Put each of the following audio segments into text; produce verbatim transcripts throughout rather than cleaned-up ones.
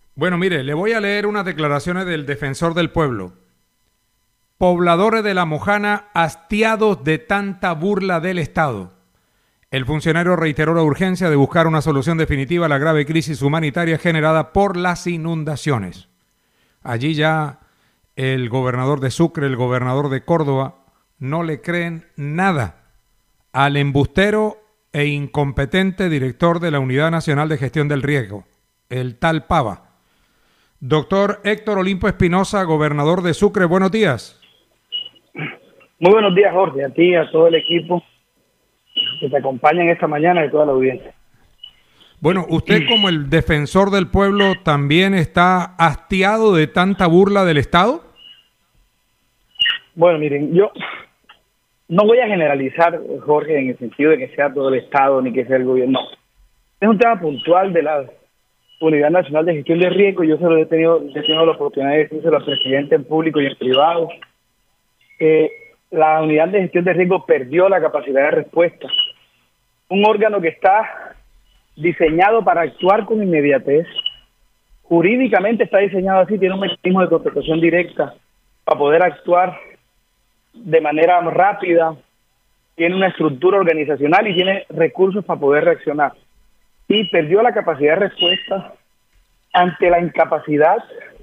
Bueno, mire, le voy a leer unas declaraciones del defensor del pueblo. Pobladores de La Mojana hastiados de tanta burla del Estado. El funcionario reiteró la urgencia de buscar una solución definitiva a la grave crisis humanitaria generada por las inundaciones. Allí ya el gobernador de Sucre, el gobernador de Córdoba, no le creen nada al embustero e incompetente director de la Unidad Nacional de Gestión del Riesgo, el tal Pava. Doctor Héctor Olimpo Espinosa, gobernador de Sucre, buenos días. Muy buenos días, Jorge, a ti, a todo el equipo que te acompañan esta mañana y a toda la audiencia. Bueno, usted como el defensor del pueblo también está hastiado de tanta burla del Estado. Bueno, miren, yo no voy a generalizar, Jorge, en el sentido de que sea todo el Estado ni que sea el gobierno. Es un tema puntual de la Unidad Nacional de Gestión de Riesgo. Yo se lo he tenido, he tenido la oportunidad de decírselo al presidente en público y en privado. Eh, la Unidad de Gestión de Riesgo perdió la capacidad de respuesta. Un órgano que está diseñado para actuar con inmediatez, jurídicamente está diseñado así, tiene un mecanismo de contratación directa para poder actuar de manera rápida, tiene una estructura organizacional y tiene recursos para poder reaccionar. Y perdió la capacidad de respuesta ante la incapacidad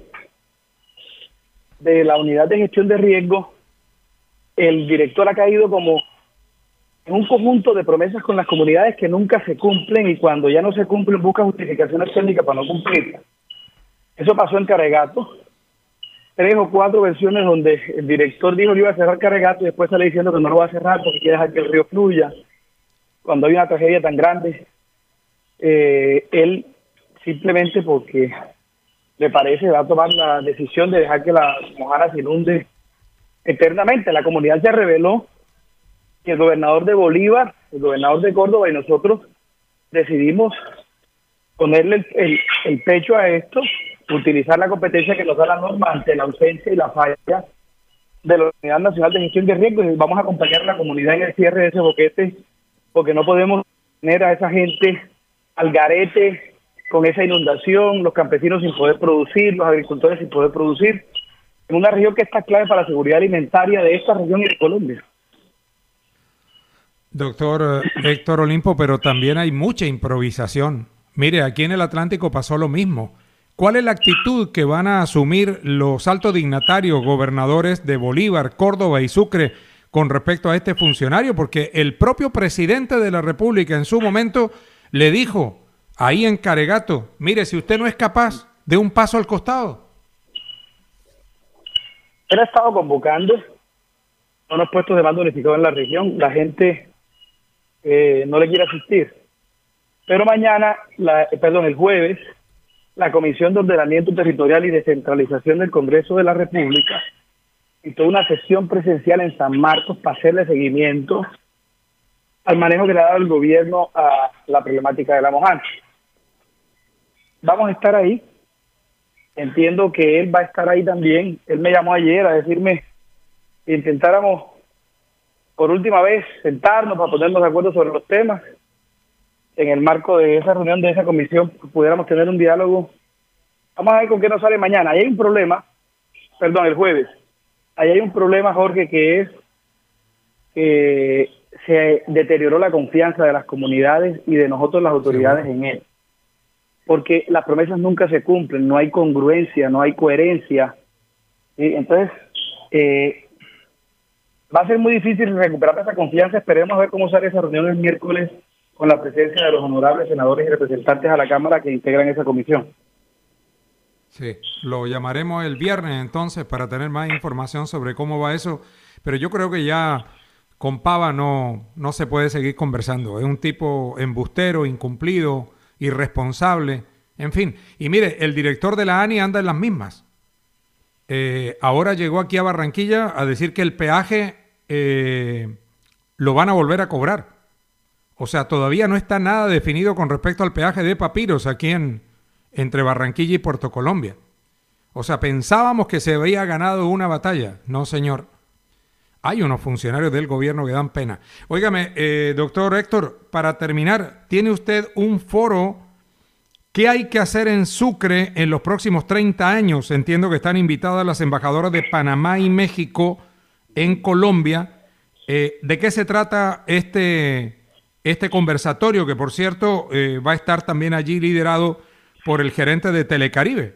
de la Unidad de Gestión de Riesgo. El director ha caído como en un conjunto de promesas con las comunidades que nunca se cumplen, y cuando ya no se cumplen busca justificaciones técnicas para no cumplirlas. Eso pasó en Caregato, tres o cuatro versiones donde el director dijo que iba a cerrar Caregato y después sale diciendo que no lo va a cerrar porque quiere dejar que el río fluya. Cuando hay una tragedia tan grande, eh, él simplemente porque le parece va a tomar la decisión de dejar que la Mojana se inunde eternamente. La comunidad se rebeló y el gobernador de Bolívar, el gobernador de Córdoba y nosotros decidimos ponerle el, el, el pecho a esto, utilizar la competencia que nos da la norma ante la ausencia y la falla de la Unidad Nacional de Gestión de Riesgos, y vamos a acompañar a la comunidad en el cierre de ese boquete, porque no podemos tener a esa gente al garete con esa inundación, los campesinos sin poder producir, los agricultores sin poder producir, en una región que está clave para la seguridad alimentaria de esta región y de Colombia. Doctor eh, Héctor Olimpo, pero también hay mucha improvisación. Mire, aquí en el Atlántico pasó lo mismo. ¿Cuál es la actitud que van a asumir los altos dignatarios, gobernadores de Bolívar, Córdoba y Sucre con respecto a este funcionario? Porque el propio presidente de la República en su momento le dijo ahí en Caregato, mire, si usted no es capaz, de un paso al costado. Él ha estado convocando a unos puestos de mando unificados en la región. La gente eh, no le quiere asistir. Pero mañana, la, perdón, el jueves, la Comisión de Ordenamiento Territorial y Descentralización del Congreso de la República hizo una sesión presencial en San Marcos para hacerle seguimiento al manejo que le ha dado el gobierno a la problemática de La Mojana. Vamos a estar ahí. Entiendo que él va a estar ahí también. Él me llamó ayer a decirme que intentáramos por última vez sentarnos para ponernos de acuerdo sobre los temas. En el marco de esa reunión, de esa comisión, pudiéramos tener un diálogo. Vamos a ver con qué nos sale mañana. Ahí hay un problema, perdón, el jueves. Ahí hay un problema, Jorge, que es que se deterioró la confianza de las comunidades y de nosotros las autoridades en él. Porque las promesas nunca se cumplen, no hay congruencia, no hay coherencia. ¿Sí? Entonces, eh, va a ser muy difícil recuperar esa confianza. Esperemos a ver cómo sale esa reunión el miércoles con la presencia de los honorables senadores y representantes a la Cámara que integran esa comisión. Sí, lo llamaremos el viernes entonces para tener más información sobre cómo va eso, pero yo creo que ya con Pava no, no se puede seguir conversando. Es un tipo embustero, incumplido, irresponsable, en fin. Y mire, el director de la ANI anda en las mismas. Eh, ahora llegó aquí a Barranquilla a decir que el peaje eh, lo van a volver a cobrar. O sea, todavía no está nada definido con respecto al peaje de Papiros aquí en entre Barranquilla y Puerto Colombia. O sea, pensábamos que se había ganado una batalla. No, señor. Hay unos funcionarios del gobierno que dan pena. Óigame, eh, doctor Héctor, para terminar, ¿tiene usted un foro ¿Qué hay que hacer en Sucre en los próximos treinta años? Entiendo que están invitadas las embajadoras de Panamá y México en Colombia. Eh, ¿De qué se trata este, este conversatorio? Que, por cierto, eh, va a estar también allí liderado por el gerente de Telecaribe.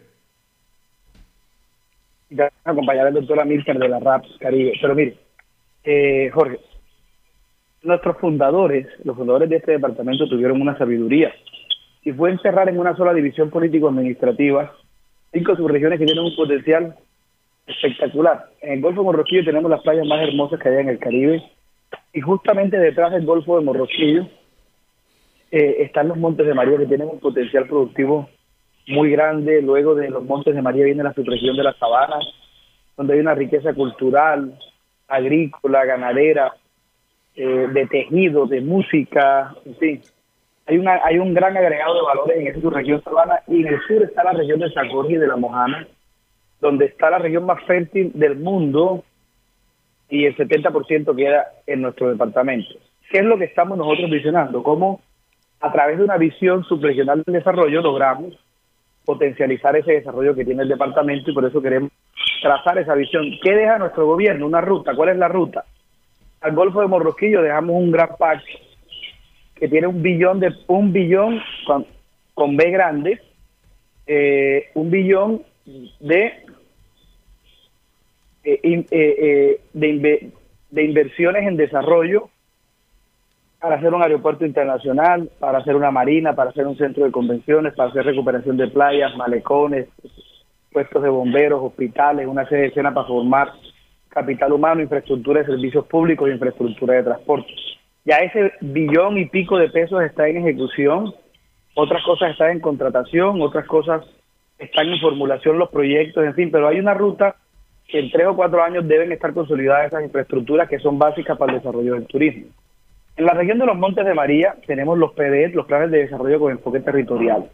Gracias a acompañar al doctor Amílcar de la R A P Caribe. Pero mire, eh, Jorge, nuestros fundadores, los fundadores de este departamento tuvieron una sabiduría y fue encerrar en una sola división político-administrativa cinco subregiones que tienen un potencial espectacular. En el Golfo de Morrosquillo tenemos las playas más hermosas que hay en el Caribe y justamente detrás del Golfo de Morrosquillo eh, están los Montes de María, que tienen un potencial productivo muy grande. Luego de los Montes de María viene la subregión de las Sabanas, donde hay una riqueza cultural, agrícola, ganadera, eh, de tejido, de música, en fin. Hay, una, hay un gran agregado de valores en esa subregión sabana, y en el sur está la región de San Jorge y de la Mojana, donde está la región más fértil del mundo, y el setenta por ciento queda en nuestro departamento. ¿Qué es lo que estamos nosotros visionando? Cómo a través de una visión subregional del desarrollo logramos potencializar ese desarrollo que tiene el departamento, y por eso queremos trazar esa visión. ¿Qué deja nuestro gobierno? Una ruta. ¿Cuál es la ruta? Al Golfo de Morrosquillo dejamos un gran parque que tiene un billón de un billón con, con B grande, eh, un billón de eh, in, eh, eh, de, inve, de inversiones en desarrollo para hacer un aeropuerto internacional, para hacer una marina, para hacer un centro de convenciones, para hacer recuperación de playas, malecones, puestos de bomberos, hospitales, una serie de escenas para formar capital humano, infraestructura de servicios públicos e infraestructura de transporte. Ya ese billón y pico de pesos está en ejecución, otras cosas están en contratación, otras cosas están en formulación, los proyectos, en fin, pero hay una ruta que en tres o cuatro años deben estar consolidadas esas infraestructuras que son básicas para el desarrollo del turismo. En la región de los Montes de María tenemos los P D E, los planes de desarrollo con enfoque territorial.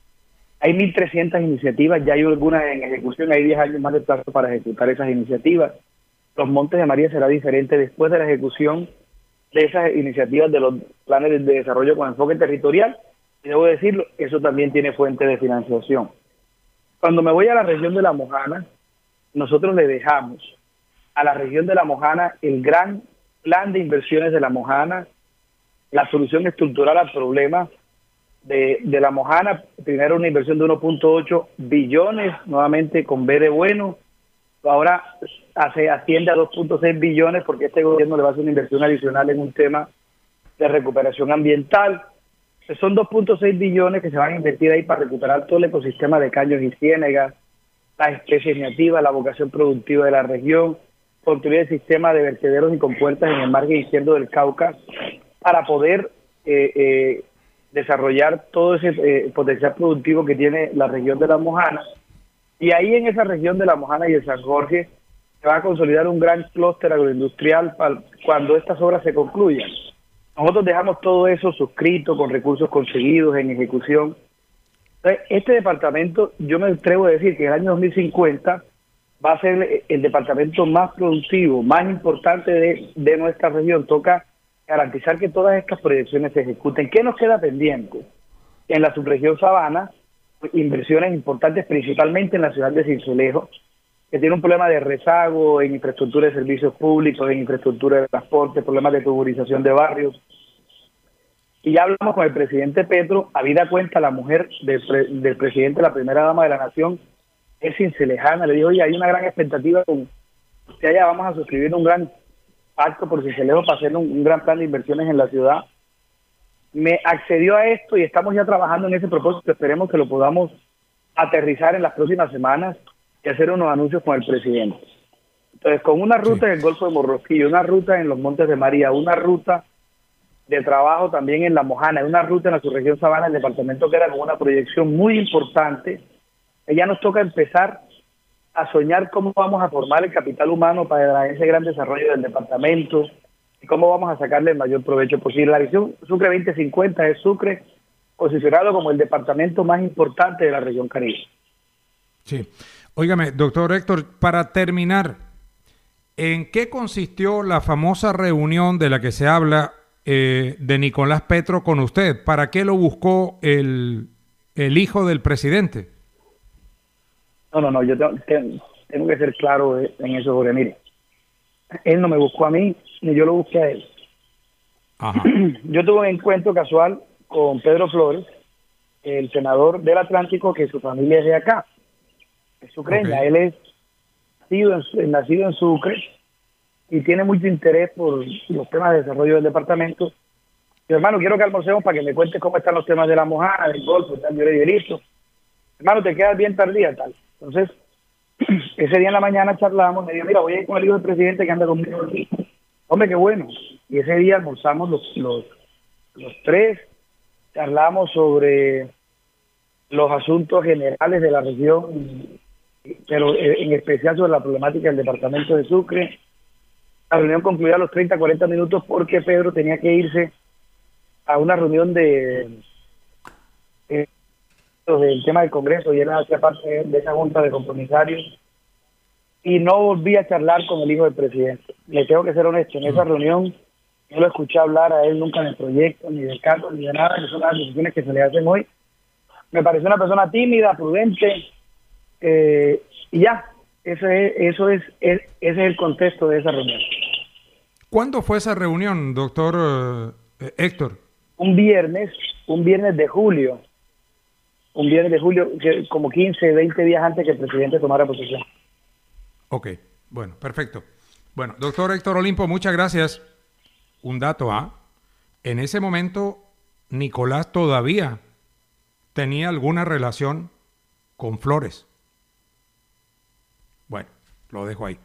Hay mil trescientas iniciativas, ya hay algunas en ejecución, hay diez años más de plazo para ejecutar esas iniciativas. Los Montes de María será diferente después de la ejecución de esas iniciativas de los planes de desarrollo con enfoque territorial, y debo decirlo, eso también tiene fuente de financiación. Cuando me voy a la región de La Mojana, nosotros le dejamos a la región de La Mojana el gran plan de inversiones de La Mojana, la solución estructural al problema de, de La Mojana. Primero una inversión de uno punto ocho billones, nuevamente con B de bueno, ahora hace, asciende a dos punto seis billones porque este gobierno le va a hacer una inversión adicional en un tema de recuperación ambiental. Son dos punto seis billones que se van a invertir ahí para recuperar todo el ecosistema de caños y ciénegas, las especies nativas, la vocación productiva de la región, construir el sistema de vertederos y compuertas en el margen izquierdo del Cauca para poder eh, eh, desarrollar todo ese eh, potencial productivo que tiene la región de La Mojana. Y ahí en esa región de La Mojana y de San Jorge se va a consolidar un gran clúster agroindustrial para cuando estas obras se concluyan. Nosotros dejamos todo eso suscrito, con recursos conseguidos, en ejecución. Entonces, este departamento, yo me atrevo a decir que en el año dos mil cincuenta va a ser el departamento más productivo, más importante de, de nuestra región. Toca garantizar que todas estas proyecciones se ejecuten. ¿Qué nos queda pendiente? En la subregión Sabana, inversiones importantes, principalmente en la ciudad de Sincelejo, que tiene un problema de rezago en infraestructura de servicios públicos, en infraestructura de transporte, problemas de tuburización de barrios. Y ya hablamos con el presidente Petro, habida cuenta la mujer del, pre, del presidente, la primera dama de la nación, es cincelejana. Le dijo, oye, hay una gran expectativa con usted allá, vamos a suscribir un gran pacto por Sincelejo para hacer un, un gran plan de inversiones en la ciudad. Me accedió a esto y estamos ya trabajando en ese propósito. Esperemos que lo podamos aterrizar en las próximas semanas y hacer unos anuncios con el presidente. Entonces, con una ruta sí. en el Golfo de Morrosquillo, una ruta en los Montes de María, una ruta de trabajo también en La Mojana, una ruta en la subregión Sabana, el departamento queda con una proyección muy importante. Ya nos toca empezar a soñar cómo vamos a formar el capital humano para ese gran desarrollo del departamento y cómo vamos a sacarle el mayor provecho posible. La visión Sucre veinte cincuenta es Sucre posicionado como el departamento más importante de la región Caribe. Sí. Óigame, doctor Héctor, para terminar, ¿en qué consistió la famosa reunión de la que se habla eh, de Nicolás Petro con usted? ¿Para qué lo buscó el, el hijo del presidente. No, no, no, yo tengo, tengo, tengo que ser claro en eso, Jorge. Mire, él no me buscó a mí, ni yo lo busqué a él. Ajá. Yo tuve un encuentro casual con Pedro Flores, el senador del Atlántico, que su familia es de acá, es sucreña. Okay. Él es nacido en, nacido en Sucre y tiene mucho interés por los temas de desarrollo del departamento. Y, hermano, quiero que almorcemos para que me cuentes cómo están los temas de la mojada, del golfo, tal. Yo le dije, listo. Hermano, te quedas bien tardía, tal. Entonces, ese día en la mañana charlamos, me dijo, mira, voy a ir con el hijo del presidente que anda conmigo aquí. Hombre, qué bueno. Y ese día almorzamos los, los, los tres, charlamos sobre los asuntos generales de la región, pero en especial sobre la problemática del departamento de Sucre. La reunión concluyó a los treinta, cuarenta minutos porque Pedro tenía que irse a una reunión de eh, del tema del Congreso y él hacía parte de esa junta de compromisarios y no volví a charlar con el hijo del presidente. Le tengo que ser honesto, en esa reunión no lo escuché hablar a él nunca del proyecto, ni del caso, ni de nada, que son las decisiones que se le hacen hoy. Me pareció una persona tímida, prudente, eh, y ya, ese es, eso es, es, ese es el contexto de esa reunión. ¿Cuándo fue esa reunión, doctor eh, Héctor? Un viernes, un viernes de julio, un viernes de julio, que como quince, veinte días antes que el presidente tomara posesión. Ok, bueno, perfecto. Bueno, doctor Héctor Olimpo, muchas gracias. Un dato, ¿ah? ¿eh? En ese momento, Nicolás todavía tenía alguna relación con Flores. Bueno, lo dejo ahí.